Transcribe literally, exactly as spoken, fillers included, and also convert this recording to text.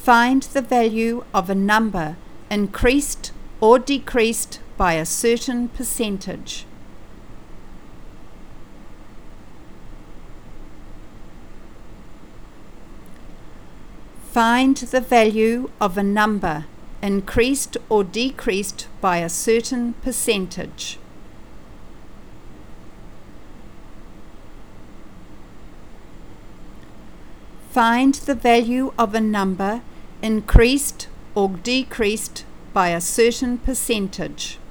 Find the value of a number increased or decreased by a certain percentage. Find the value of a number increased or decreased by a certain percentage. Find the value of a number increased or decreased by a certain percentage.